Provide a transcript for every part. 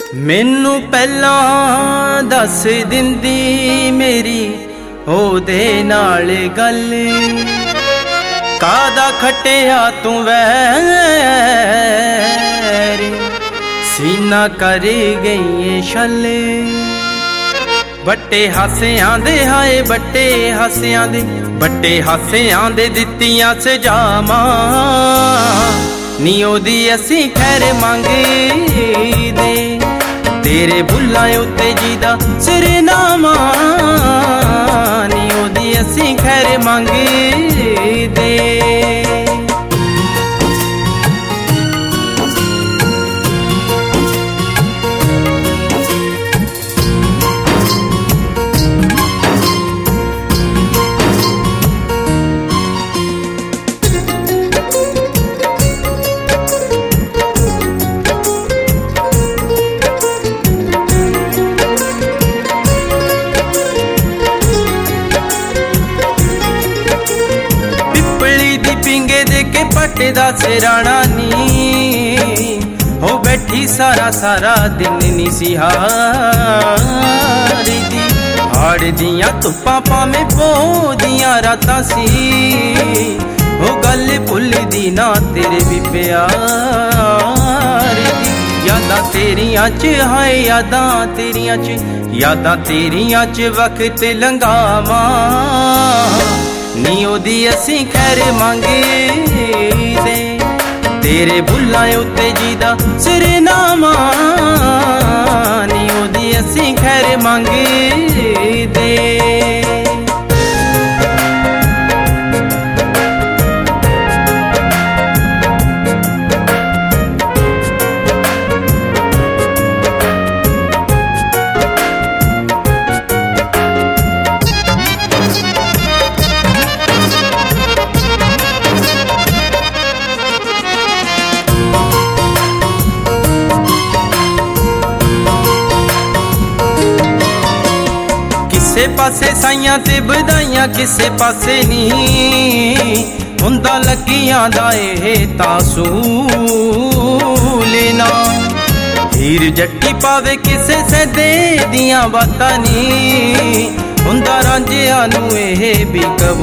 मैनू पहलां दस दिंदी मेरी ओदे नाल गल, कादा खटिया तू वैर, सीना कर गई छल। बट्टे हासियां दे हाय बट्टे हासियां दे, बट्टे हासियां दे दित्तियां सजावां, नी ओदी असी खैर मंगदे, तेरे बुल्लां उत्ते जीदा सिरनामा, नी ओदी असी खैर मंगदे। पट दा सिराना नी हो बैठी सारा सारा दिन नी सिहारी दी, हाड़ दियां धुप्पां पावें पो दियां रातां सी, हो गल भुलदी ना तेरे भी प्यार दी। यादां तेरियां च हाय यादां तेरियां च, यादां तेरियां च वक्त लंघावां, नी ओदी असी खैर मंगदे, तेरे बुल्लां उत्ते जीदा सिरनामा, नी ओदी असी खैर मंगदे। किसे पासे साइयां ते बधाइयां किसे पासे नी, हुंदा लगियां दा ए तासूल ना, हीर जट्टी पावे किसे सदे दियां बातां नी, हुंदा रांझिया नू ए भी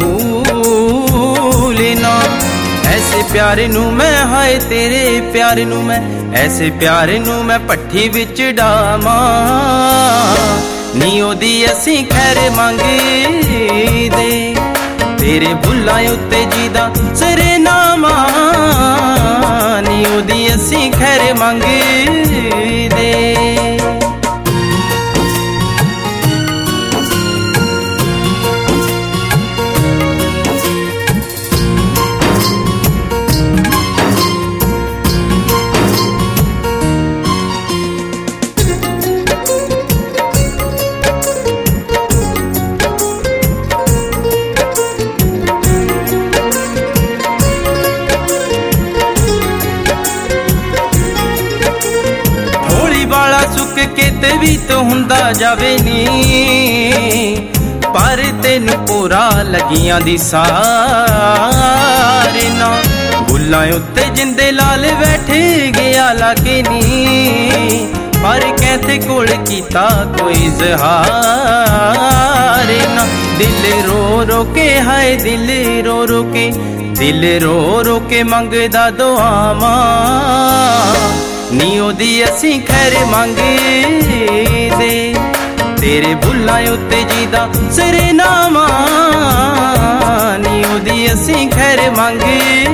कबूल ना। ऐसे प्यारे नू मैं हाय तेरे प्यारे नू मैं, ऐसे प्यारे नू मैं भट्ठी विच डावां, नी ओदी असी खैर मंगदे, तेरे बुल्लां उत्ते जीदा सिरनामा, नी ओदी असी खैर मंगदे। सुक के ते भी तो हुंदा जावे नी, पर तेनू पूरा लगियां दी सारे ना, बुल्लां उत्ते जिंदे लाल बैठे गया लागे नी, पर कहते कोल कीता कोई इज़हार ना। दिल रो रो के हाय दिल रो रो के, दिल रो रो के मंगदा दुआवां, नी ओदी असी खैर मंगदे, तेरे बुल्लां उत्ते जीदा सिरनामा, नी ओदी असी खैर मंगदे।